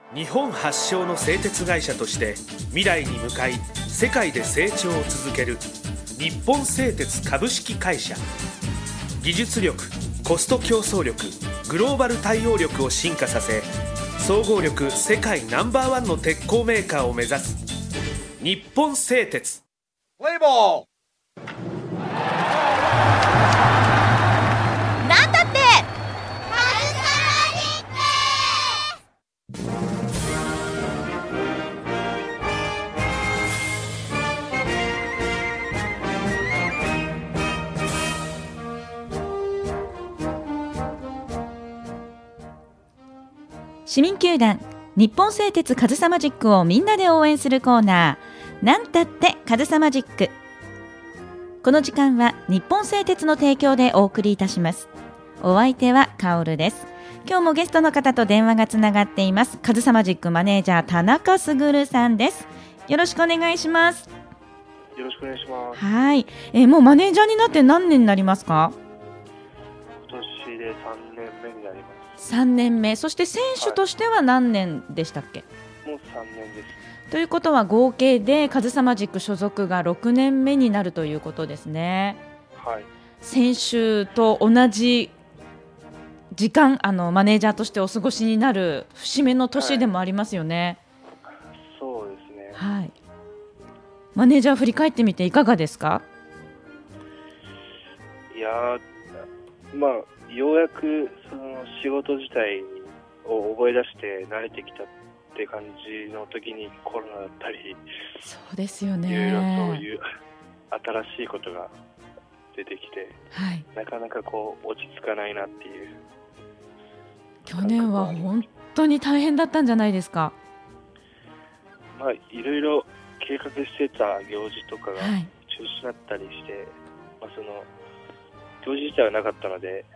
日本発祥の製鉄会社として未来に向かい世界で成長を続ける日本製鉄株式会社。技術力、コスト競争力、グローバル対応力を進化させ、総合力世界No.1の鉄鋼メーカーを目指す日本製鉄。 プレイボール。 なんだって市民球団日本製鉄カズサマジックをみんなで応援するコーナー、なんたってカズサマジック。この時間は日本製鉄の提供でお送りいたします。お相手はカオルです。今日もゲストの方と電話がつながっています。カズサマジックマネージャー田中卓さんです。よろしくお願いします。 よろしくお願いします。 はい、もうマネージャーになって何年になりますか？ 今年で3年目になります。 3年目。そして選手としては何年でしたっけ？ もう3年です。 ということは合計でカズサマジック所属が6年目になるということですね。 はい。 選手と同じ時間マネージャーとしてお過ごしになる節目の年でもありますよね。 はい、そうですね。 はい。マネージャー振り返ってみていかがですか？ いやまあようやくその仕事自体を覚え出して慣れてきたって感じの時にコロナだったり、 そうですよね。 いろいろそういう新しいことが出てきて、 はい、 なかなかこう落ち着かないなっていう。 去年は本当に大変だったんじゃないですか？ まあいろいろ計画してた行事とかが中止になったりして、まあその行事自体はなかったので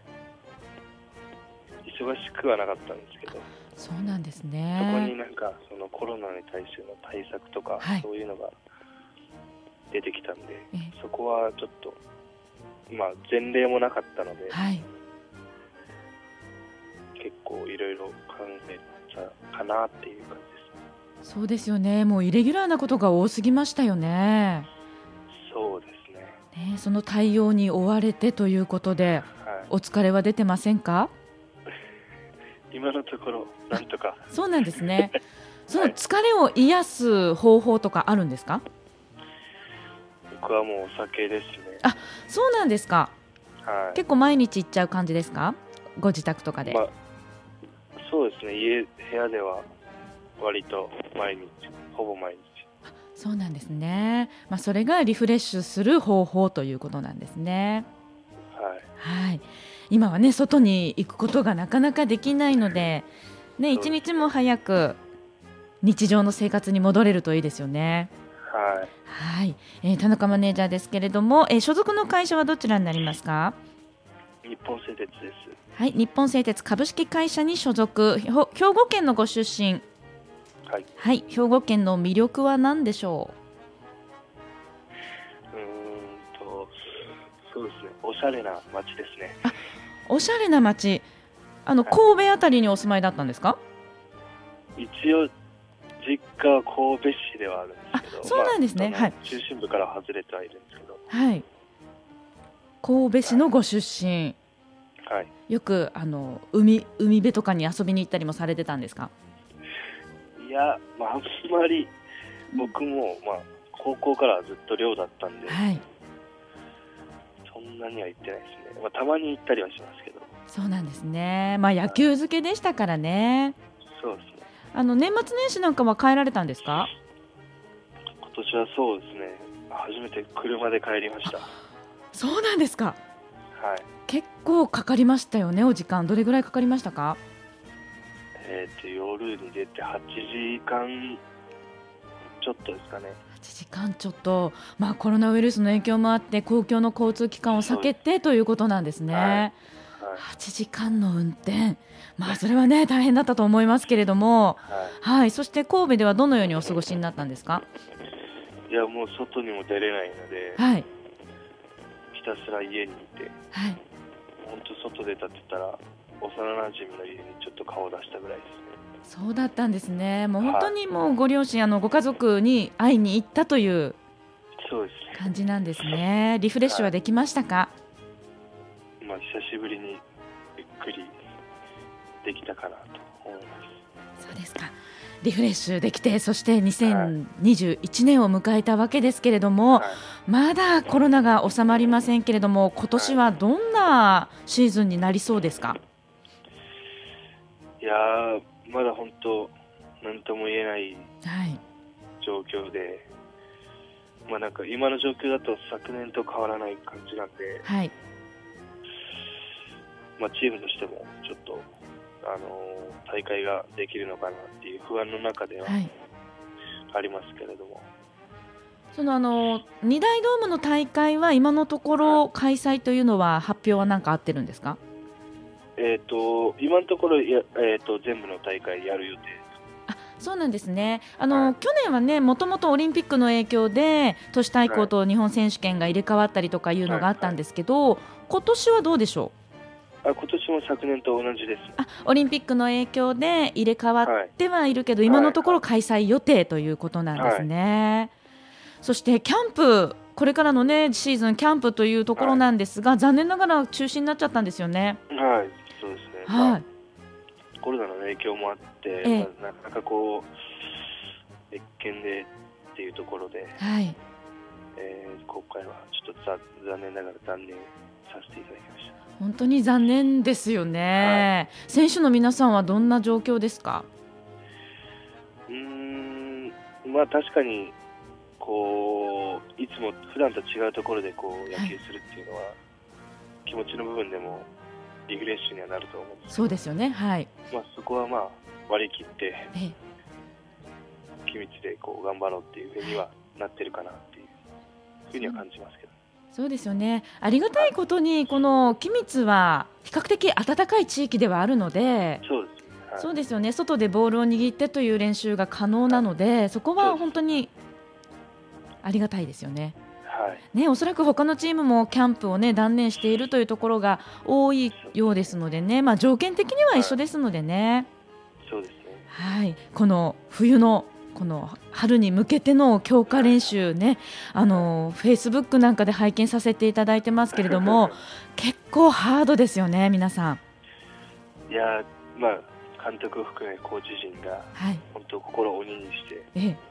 忙しくはなかったんですけど。 そうなんですね。 そこになんかそのコロナに対しての対策とか、 はい、 そういうのが出てきたんで、そこはちょっとまあ前例もなかったので、 はい、 結構いろいろ考えたかなっていう感じです。 そうですよね。もうイレギュラーなことが多すぎましたよね。 そうですね。 その対応に追われてということで、はい、お疲れは出てませんか？ 今のところなんとか。 そうなんですね。その疲れを癒す方法とかあるんですか？ 僕はもうお酒ですね。 あ、そうなんですか。 はい、 結構毎日行っちゃう感じですか？ご自宅とかで。 まあ、そうですね。部屋では割と毎日、ほぼ毎日。 そうなんですね。まあ、それがリフレッシュする方法ということなんですね。 はい。 はい。今はね、外に行くことがなかなかできないので、ね、一日も早く日常の生活に戻れるといいですよね。 はい。 はい。田中マネージャーですけれども、所属の会社はどちらになりますか？ 日本製鉄です。 はい。日本製鉄株式会社に所属。兵庫県のご出身。 はい。 はい。兵庫県の魅力は何でしょう？ そうですね。おしゃれな街ですね。 あ、おしゃれな街。神戸あたりにお住まいだったんですか？ 一応実家は神戸市ではあるんですけど。 そうなんですね。はい。 中心部から外れてはいるんですけど。 はい。神戸市のご出身。 はい。 よく海辺とかに遊びに行ったりもされてたんですか？ いや、まあ、あんまり僕も、まあ、高校からずっと寮だったんで、 はい、 そんなには行ってないですね。まあ、たまに行ったりはしますけど。 そうなんですね。まあ、野球漬けでしたからね。 そうですね。 年末年始なんかは帰られたんですか？ 今年はそうですね。初めて車で帰りました。 そうなんですか。 はい。 結構かかりましたよね。お時間どれぐらいかかりましたか？ 夜に出て8時間ちょっとですかね。 8時間ちょっと、まあ、コロナウイルスの影響もあって公共の交通機関を避けてということなんですね。はいはい、8時間の運転、まあ、それはね大変だったと思いますけれども、はいはい、そして神戸ではどのようにお過ごしになったんですか？ いや、もう外にも出れないので、 はい、 ひたすら家にいて、 はい、 本当外出たって言ったら幼馴染の家にちょっと顔を出したぐらいですね。 そうだったんですね。もう本当にもうご両親、ご家族に会いに行ったというそうですね。 感じなんですね。リフレッシュはできましたか？ まあ、久しぶりにゆっくりできたかなと思います。 そうですか。リフレッシュできて、そして2021年を迎えたわけですけれども、 はい、 まだコロナが収まりませんけれども、今年はどんなシーズンになりそうですか？ いやまだ本当何とも言えないはい、 状況で、まあ、なんか今の状況だと昨年と変わらない感じなんで、 はい、 まあ、チームとしてもちょっと、大会ができるのかなっていう不安の中でははい、 ありますけれども、 その2大ドームの大会は今のところ開催というのは発表は何かあってるんですか？ 今のところ全部の大会やる予定です。 あ、そうなんですね。 はい、 去年はね、もともとオリンピックの影響で都市対抗と日本選手権が入れ替わったりとかいうのがあったんですけど、今年はどうでしょう？ 今年も昨年と同じです。 オリンピックの影響で入れ替わってはいるけど、今のところ開催予定ということなんですね。そしてキャンプ、これからの、ね、シーズンキャンプというところなんですが、残念ながら中止になっちゃったんですよね。 はい、そうですね。 はい、 まあ、コロナの影響もあって、まあ、なかなかこう別件でっていうところで、 はい、 今回はちょっと残念ながら断念させていただきました。 本当に残念ですよね。選手の皆さんはどんな状況ですか？ まあ、確かにこういつも普段と違うところでこう野球するっていうのは、気持ちの部分でもリフレッシュにはなると思うんです。 そうですよね。はい、 まあ、そこはまあ割り切って君地でこう頑張ろうっていうふうにはなってるかなっていうふうには感じますけど。 そうですよね。ありがたいことにこの君津は比較的暖かい地域ではあるので、 そうですね。はい、 そうですよね。外でボールを握ってという練習が可能なので、そこは本当にありがたいですよね。 はいね、おそらく他のチームもキャンプを、ね、断念しているというところが多いようですのでね、まあ、条件的には一緒ですのでね、 そうですね。 はい、この冬のこの春に向けての強化練習ね、Facebook なんかで拝見させていただいてますけれども結構ハードですよね、皆さん。 いや、まあ、監督を含めコーチ陣が本当心を鬼にして、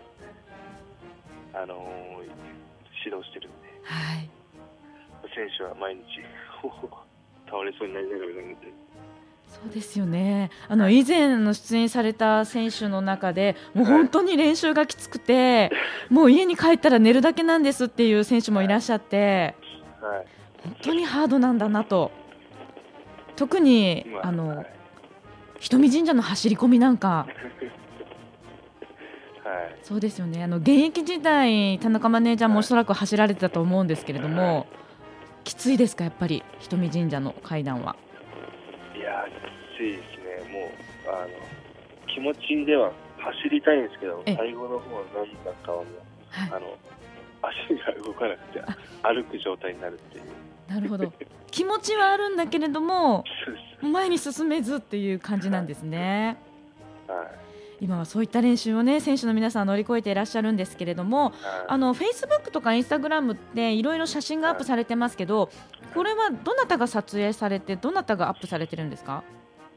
指導してるんで、 はい、 選手は毎日倒れそうになりながら見て。 そうですよね。以前の出演された選手の中でもう本当に練習がきつくて、もう家に帰ったら寝るだけなんですっていう選手もいらっしゃって、本当にハードなんだなと。特に瞳神社の走り込みなんかそうですよね。現役時代田中マネージャーもおそらく走られてたと思うんですけれども、きついですか、やっぱり瞳神社の階段は。 いや、きついですね。もう気持ちでは走りたいんですけど、最後の方は何だかはもう、足が動かなくて歩く状態になるっていう。 なるほど。気持ちはあるんだけれども前に進めずっていう感じなんですね。今はそういった練習を、ね、選手の皆さん乗り越えていらっしゃるんですけれども、Facebook とか Instagram っていろいろ写真がアップされてますけど、これはどなたが撮影されてどなたがアップされてるんですか？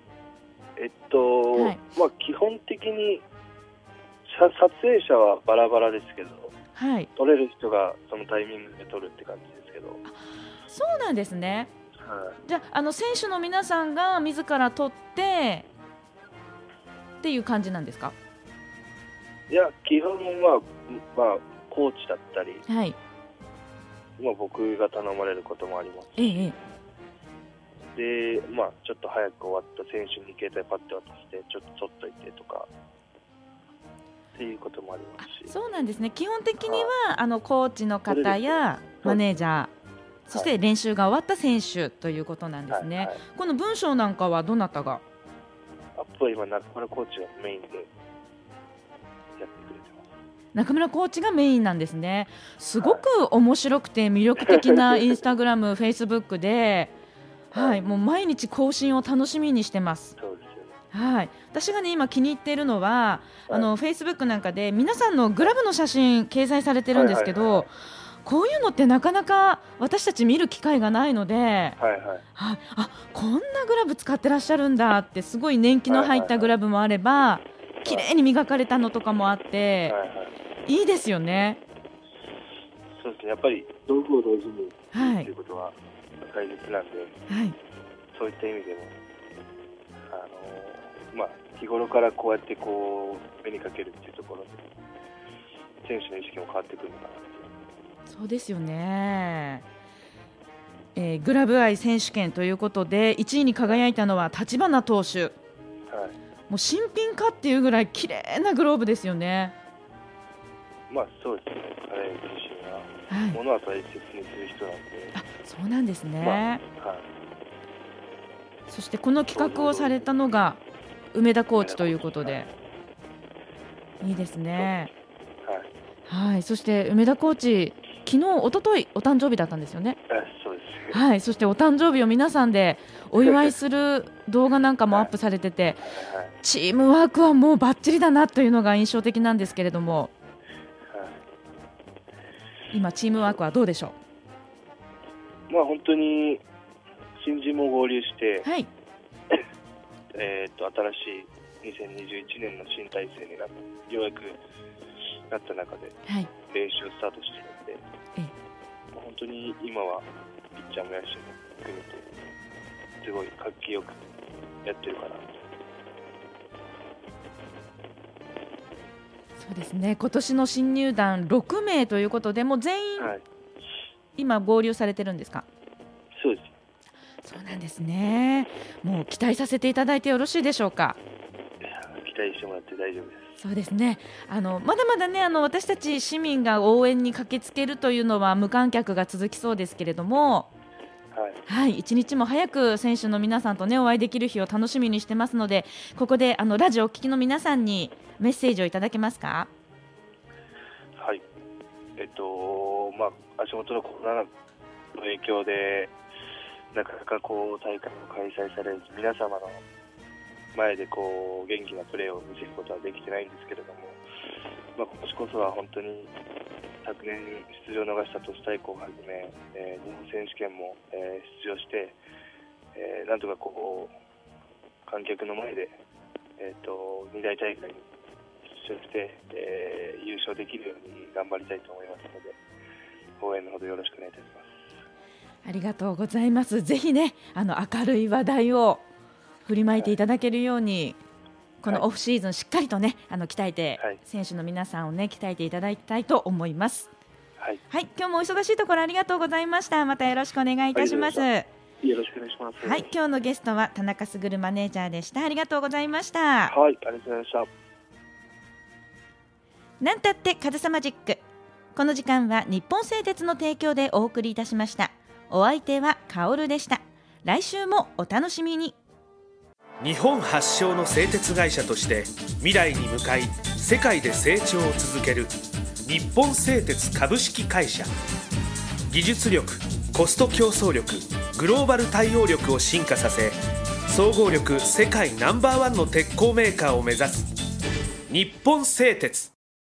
まあ、基本的に撮影者はバラバラですけど、撮れる人がそのタイミングで撮るって感じですけど。 そうなんですね。じゃあ、選手の皆さんが自ら撮ってっていう感じなんですか？ いや、基本は、まあ、コーチだったり、まあ、僕が頼まれることもありますし、で、まあ、ちょっと早く終わった選手に携帯パッて渡してちょっと撮っといてとかっていうこともありますし。 そうなんですね。基本的にはコーチの方やマネージャー、そして練習が終わった選手ということなんですね。この文章なんかはどなたが？ アップは今中村コーチがメインでやってくれてます。 中村コーチがメインなんですね。すごく面白くて魅力的なインスタグラム、フェイスブックで、もう毎日更新を楽しみにしてます。 そうですよはい、私がね今気に入っているのは、フェイスブックなんかで皆さんのグラブの写真掲載されてるんですけど、こういうのってなかなか私たち見る機会がないので、こんなグラブ使ってらっしゃるんだって、すごい年季の入ったグラブもあれば、綺麗に磨かれたのとかもあって、いいですよね。 そうですね、やっぱり道具を同時にということは大切なんで、そういった意味でも日頃からこうやって目にかけるっていうところで選手の意識も変わってくるのかな。 そうですよね。グラブ愛選手権ということで1位に輝いたのは立花投手、もう新品かっていうぐらい綺麗なグローブですよね。 そうですね、彼自身は物は大切にする人なんで。 そうなんですね。そしてこの企画をされたのが梅田コーチということで、いいですね。そして梅田コーチ、昨日おとといお誕生日だったんですよね。 そうです。 そしてお誕生日を皆さんでお祝いする動画なんかもアップされてて、チームワークはもうバッチリだなというのが印象的なんですけれども、今チームワークはどうでしょう。 本当に新人も合流して、新しい2021年の新体制にようやくなった中で練習をスタートしているので、本当に今はピッチャーも野手も含めてすごい活気よくやってるかなと。 そうですね、今年の新入団6名ということで、もう全員、今合流されてるんですか。 そうです。 そうなんですね。もう期待させていただいてよろしいでしょうか。 期待してもらって大丈夫です。 そうですね、まだまだね私たち市民が応援に駆けつけるというのは無観客が続きそうですけれども、一日も早く選手の皆さんとねお会いできる日を楽しみにしてますので、ここでラジオを聴きの皆さんにメッセージをいただけますか。 足元のコロナの影響でなかなか大会も開催されず、皆様の前で元気なプレーを見せることはできてないんですけれども、今年こそは本当に昨年出場を逃した都市対抗をはじめ、日本選手権も、出場して、なんとか観客の前で、2大大会に出場して、優勝できるように頑張りたいと思いますので、応援のほどよろしくお願いいたします。 ありがとうございます。ぜひね明るい話題を振りまいていただけるように、このオフシーズンしっかりとね鍛えて、選手の皆さんをね鍛えていただきたいと思います。今日もお忙しいところありがとうございました。またよろしくお願いいたします。よろしくお願いします。 今日のゲストは田中卓マネージャーでした。ありがとうございました。 ありがとうございました。 なんたってカズサマジック、この時間は日本製鉄の提供でお送りいたしました。お相手はカオルでした。来週もお楽しみに。 日本発祥の製鉄会社として未来に向かい世界で成長を続ける日本製鉄株式会社。技術力、コスト競争力、グローバル対応力を進化させ、総合力世界ナンバーワンの鉄鋼メーカーを目指す日本製鉄。